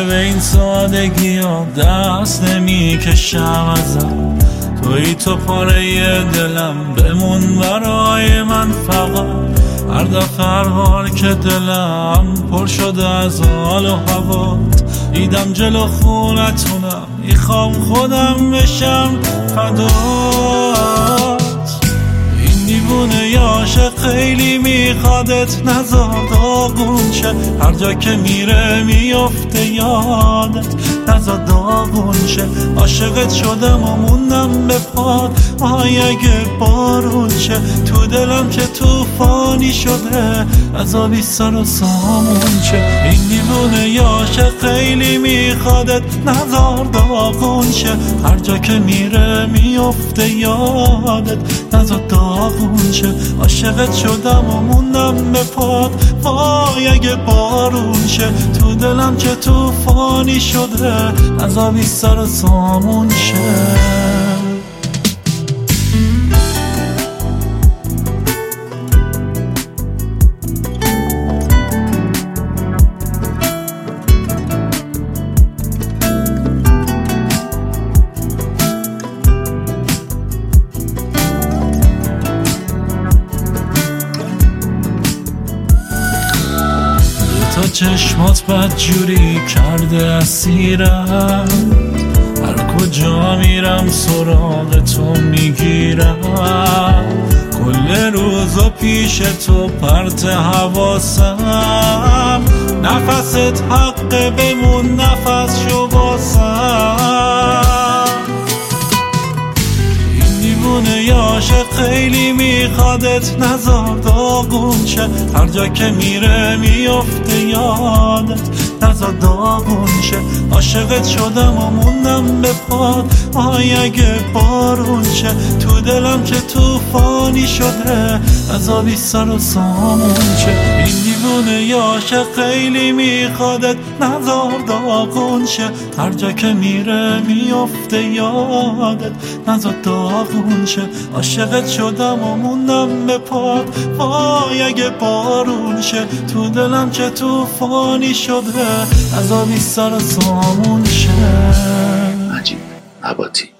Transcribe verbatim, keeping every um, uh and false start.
دیگه به این سادگی ها دست نمی کشم ازم. توی تو پاره دلم بمون برای من فقط. هر دفعه هر حال که دلم پر شده از حال و هوات، دیدم جلو خونتونم میخوام خودم بشم فدات. این دیوونه یاشق خیلی میخوادت، نزار داغون شه هر جا که میره میفته یادت، نزار داغون شه. عاشقت شدم و موندم به پات، آی اگه بارون شه تو دلم که توفانی شده عذابی سر و سامون شه. این دیوونه یاشق خیلی میخوادت، نزار داغون شه هر جا که میره میفته یادت، نزار داغون شه. عاشقت شدم و موندم به پات، وای اگه بارون شه تو دلم که توفانی شده عذابی سر و سامون شه. تا چشمات بدجوری کرده اسیرم، هر کجا میرم سراغ تو میگیرم. کل روزا پیش تو پرت حواسم، نفست حق بمون نفس شو باسم. این دیوونه یاشق خیلی میخوادت، نزار داغون شه هر جا که میره میفته یادت، نزار داغون شه. عاشقت شدم و موندم به پات، آی اگه بارون شه تو دلم که توفانی شده عذابی سر و سامون شه. این دیوونه یاشق خیلی میخوادت، نزار داغون شه هر جا که میره میفته یادت، نزار داغون شه. عاشقت شدم و موندم به پات، وای اگه بارون شه تو دلم که توفانی شده عذابی سر و سامون شه. مجید نباتی.